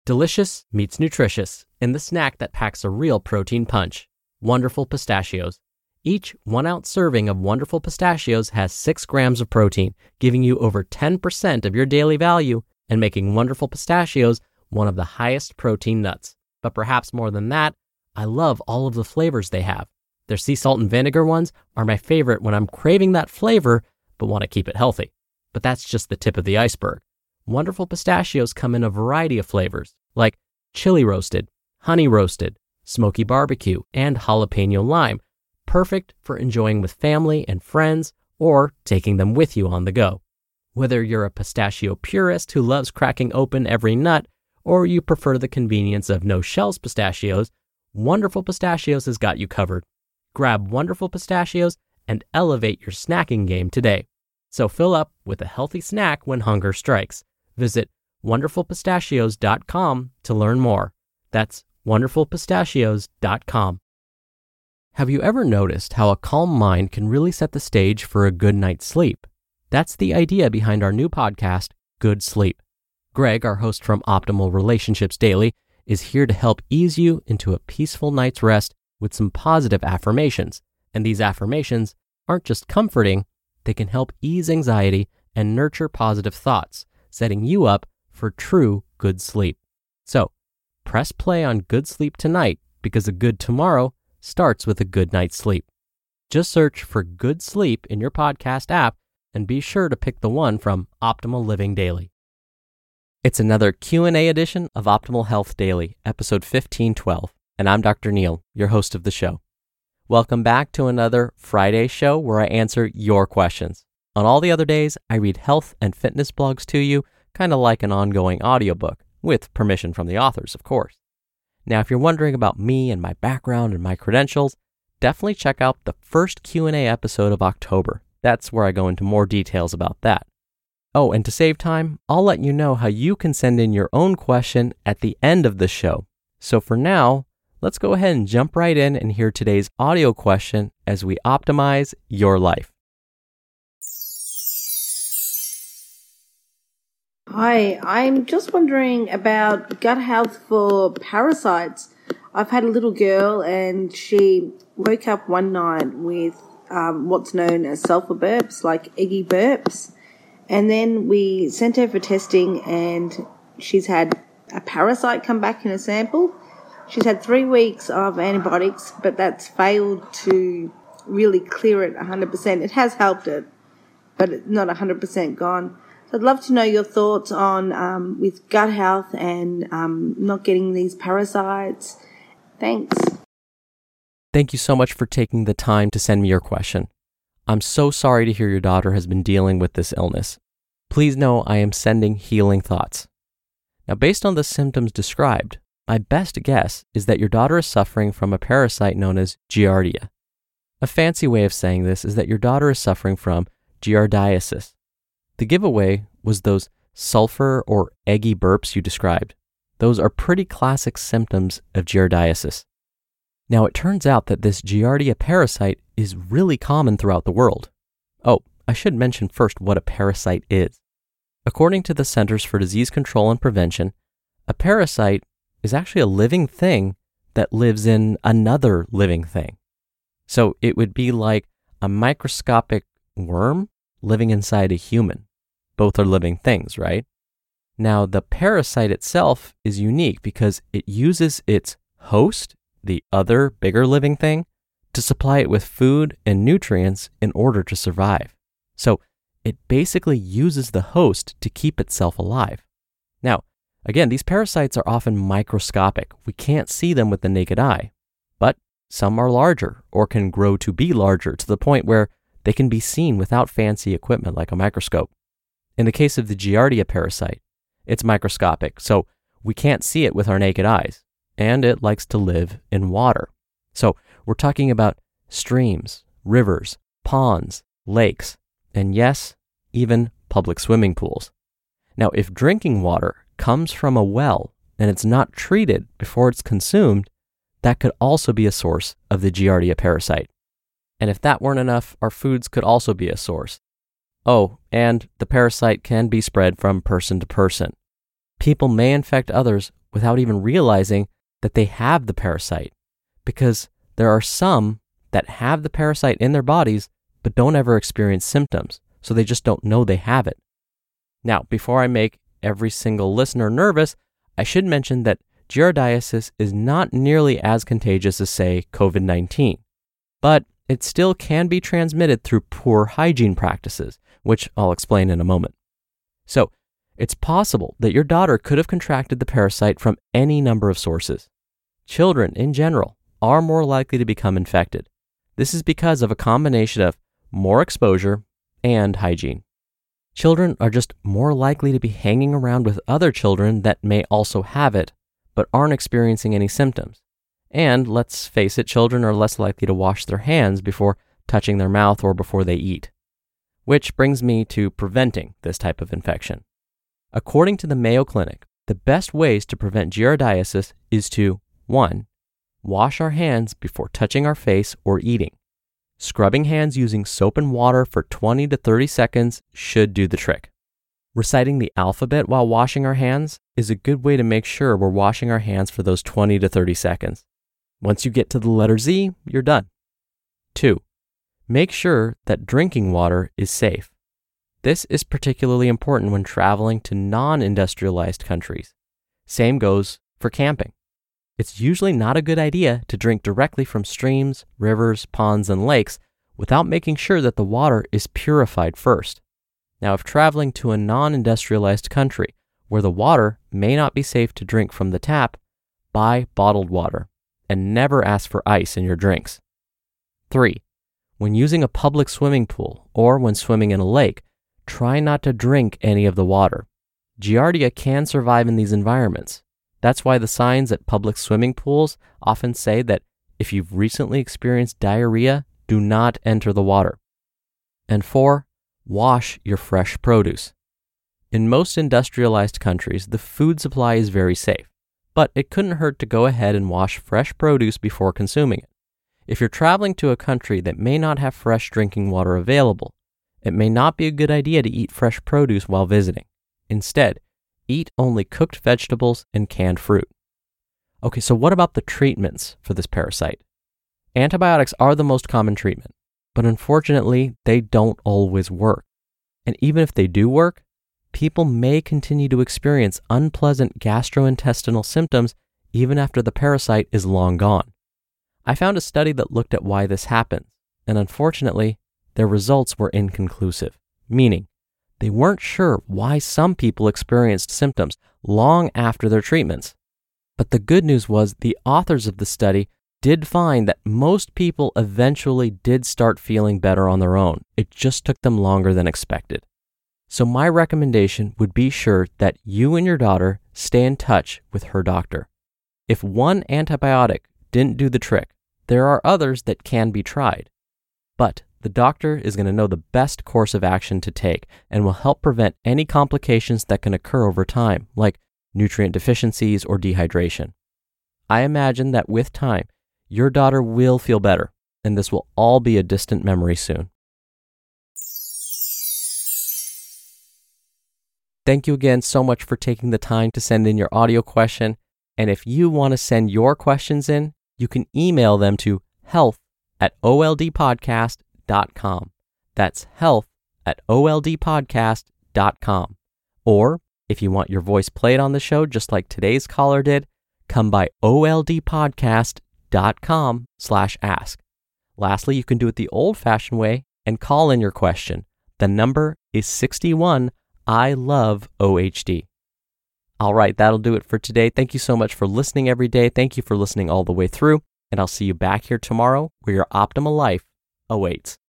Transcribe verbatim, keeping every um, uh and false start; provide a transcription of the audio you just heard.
Delicious meets nutritious in the snack that packs a real protein punch. Wonderful Pistachios. Each one-ounce serving of Wonderful Pistachios has six grams of protein, giving you over ten percent of your daily value and making Wonderful Pistachios one of the highest protein nuts. But perhaps more than that, I love all of the flavors they have. Their sea salt and vinegar ones are my favorite when I'm craving that flavor but want to keep it healthy. But that's just the tip of the iceberg. Wonderful Pistachios come in a variety of flavors, like chili roasted, honey roasted, smoky barbecue, and jalapeno lime, perfect for enjoying with family and friends or taking them with you on the go. Whether you're a pistachio purist who loves cracking open every nut, or you prefer the convenience of no-shells pistachios, Wonderful Pistachios has got you covered. Grab Wonderful Pistachios and elevate your snacking game today. So fill up with a healthy snack when hunger strikes. Visit wonderful pistachios dot com to learn more. That's wonderful pistachios dot com. Have you ever noticed how a calm mind can really set the stage for a good night's sleep? That's the idea behind our new podcast, Good Sleep. Greg, our host from Optimal Relationships Daily, is here to help ease you into a peaceful night's rest with some positive affirmations. And these affirmations aren't just comforting, they can help ease anxiety and nurture positive thoughts, setting you up for true good sleep. So, press play on Good Sleep tonight because a good tomorrow starts with a good night's sleep. Just search for Good Sleep in your podcast app and be sure to pick the one from Optimal Living Daily. It's another Q and A edition of Optimal Health Daily, episode fifteen twelve, and I'm Doctor Neil, your host of the show. Welcome back to another Friday show where I answer your questions. On all the other days, I read health and fitness blogs to you, kind of like an ongoing audiobook, with permission from the authors, of course. Now, if you're wondering about me and my background and my credentials, definitely check out the first Q and A episode of October. That's where I go into more details about that. Oh, and to save time, I'll let you know how you can send in your own question at the end of the show. So for now, let's go ahead and jump right in and hear today's audio question as we optimize your life. Hi, I'm just wondering about gut health for parasites. I've had a little girl and she woke up one night with um, what's known as sulfur burps, like eggy burps. And then we sent her for testing and she's had a parasite come back in a sample. She's had three weeks of antibiotics, but that's failed to really clear it one hundred percent. It has helped it, but it's not one hundred percent gone. So I'd love to know your thoughts on um, with gut health and um, not getting these parasites. Thanks. Thank you so much for taking the time to send me your question. I'm so sorry to hear your daughter has been dealing with this illness. Please know I am sending healing thoughts. Now, based on the symptoms described, my best guess is that your daughter is suffering from a parasite known as Giardia. A fancy way of saying this is that your daughter is suffering from giardiasis. The giveaway was those sulfur or eggy burps you described. Those are pretty classic symptoms of giardiasis. Now, it turns out that this Giardia parasite is really common throughout the world. Oh, I should mention first what a parasite is. According to the Centers for Disease Control and Prevention, a parasite is actually a living thing that lives in another living thing. So it would be like a microscopic worm living inside a human. Both are living things, right? Now, the parasite itself is unique because it uses its host, the other bigger living thing, to supply it with food and nutrients in order to survive. So it basically uses the host to keep itself alive. Now, again, these parasites are often microscopic. We can't see them with the naked eye, but some are larger or can grow to be larger to the point where they can be seen without fancy equipment like a microscope. In the case of the Giardia parasite, it's microscopic, so we can't see it with our naked eyes, and it likes to live in water. So we're talking about streams, rivers, ponds, lakes, and yes, even public swimming pools. Now, if drinking water comes from a well and it's not treated before it's consumed, that could also be a source of the Giardia parasite. And if that weren't enough, our foods could also be a source. Oh, and the parasite can be spread from person to person. People may infect others without even realizing that they have the parasite, because there are some that have the parasite in their bodies but don't ever experience symptoms, so they just don't know they have it. Now, before I make every single listener nervous, I should mention that giardiasis is not nearly as contagious as, say, covid nineteen, but it still can be transmitted through poor hygiene practices, which I'll explain in a moment. So, it's possible that your daughter could have contracted the parasite from any number of sources. Children, in general, are more likely to become infected. This is because of a combination of more exposure and hygiene. Children are just more likely to be hanging around with other children that may also have it, but aren't experiencing any symptoms. And let's face it, children are less likely to wash their hands before touching their mouth or before they eat. Which brings me to preventing this type of infection. According to the Mayo Clinic, the best ways to prevent giardiasis is to one. Wash our hands before touching our face or eating. Scrubbing hands using soap and water for twenty to thirty seconds should do the trick. Reciting the alphabet while washing our hands is a good way to make sure we're washing our hands for those twenty to thirty seconds. Once you get to the letter Z, you're done. two. Make sure that drinking water is safe. This is particularly important when traveling to non-industrialized countries. Same goes for camping. It's usually not a good idea to drink directly from streams, rivers, ponds, and lakes without making sure that the water is purified first. Now, if traveling to a non-industrialized country where the water may not be safe to drink from the tap, buy bottled water and never ask for ice in your drinks. three. When using a public swimming pool or when swimming in a lake, try not to drink any of the water. Giardia can survive in these environments. That's why the signs at public swimming pools often say that if you've recently experienced diarrhea, do not enter the water. And four, wash your fresh produce. In most industrialized countries, the food supply is very safe, but it couldn't hurt to go ahead and wash fresh produce before consuming it. If you're traveling to a country that may not have fresh drinking water available, it may not be a good idea to eat fresh produce while visiting. Instead, eat only cooked vegetables and canned fruit. Okay, so what about the treatments for this parasite? Antibiotics are the most common treatment, but unfortunately, they don't always work. And even if they do work, people may continue to experience unpleasant gastrointestinal symptoms even after the parasite is long gone. I found a study that looked at why this happens, and unfortunately, their results were inconclusive, meaning they weren't sure why some people experienced symptoms long after their treatments. But the good news was the authors of the study did find that most people eventually did start feeling better on their own. It just took them longer than expected. So my recommendation would be sure that you and your daughter stay in touch with her doctor. If one antibiotic didn't do the trick, there are others that can be tried. But the doctor is going to know the best course of action to take and will help prevent any complications that can occur over time, like nutrient deficiencies or dehydration. I imagine that with time, your daughter will feel better, and this will all be a distant memory soon. Thank you again so much for taking the time to send in your audio question. And if you want to send your questions in, you can email them to health at o l d podcast dot com. That's health at o l d podcast dot com. Or if you want your voice played on the show, just like today's caller did, come by o l d podcast dot com slash ask. Lastly, you can do it the old-fashioned way and call in your question. The number is sixty-one I love O H D. All right, that'll do it for today. Thank you so much for listening every day. Thank you for listening all the way through, and I'll see you back here tomorrow where your optimal life awaits.